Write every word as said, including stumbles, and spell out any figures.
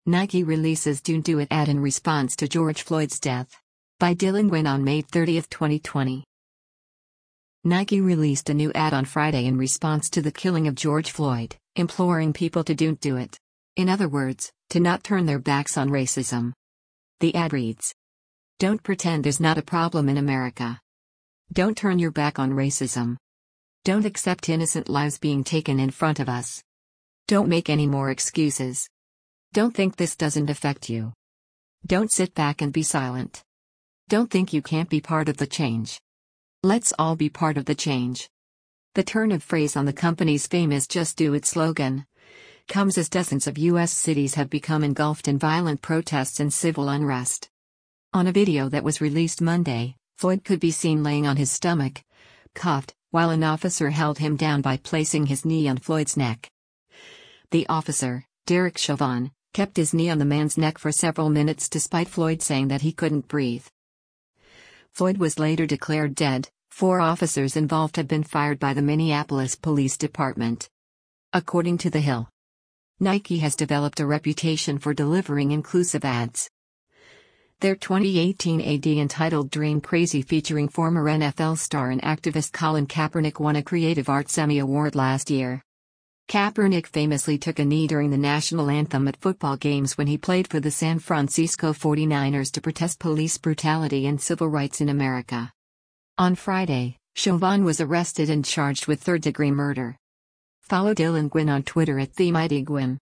Nike releases Don't Do It ad in response to George Floyd's death. By Dylan Nguyen on May thirtieth, twenty twenty. Nike released a new ad on Friday in response to the killing of George Floyd, imploring people to don't do it. In other words, to not turn their backs on racism. The ad reads: "Don't pretend there's not a problem in America. Don't turn your back on racism. Don't accept innocent lives being taken in front of us. Don't make any more excuses. Don't think this doesn't affect you. Don't sit back and be silent. Don't think you can't be part of the change. Let's all be part of the change." The turn of phrase on the company's famous Just Do It slogan comes as dozens of U S cities have become engulfed in violent protests and civil unrest. On a video that was released Monday, Floyd could be seen laying on his stomach, cuffed, while an officer held him down by placing his knee on Floyd's neck. The officer, Derek Chauvin, kept his knee on the man's neck for several minutes despite Floyd saying that he couldn't breathe. Floyd was later declared dead. Four officers involved have been fired by the Minneapolis Police Department. According to The Hill, Nike has developed a reputation for delivering inclusive ads. Their twenty eighteen ad entitled Dream Crazy, featuring former N F L star and activist Colin Kaepernick, won a Creative Arts Emmy Award last year. Kaepernick famously took a knee during the national anthem at football games when he played for the San Francisco forty-niners to protest police brutality and civil rights in America. On Friday, Chauvin was arrested and charged with third-degree murder. Follow Dylan Nguyen on Twitter at TheMightyGuyen.